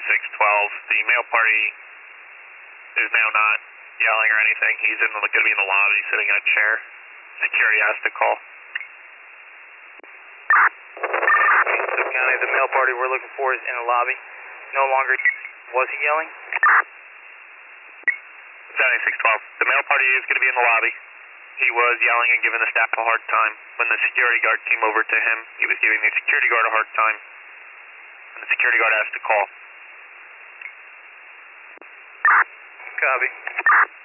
The male party is now not yelling or anything. He's going to be in the lobby sitting in a chair. Security has to call. County, the male party we're looking for is in the lobby. No longer was he yelling? 7612. The male party is going to be in the lobby. He was yelling and giving the staff a hard time. When the security guard came over to him, he was giving the security guard a hard time. And the security guard asked to call. Copy.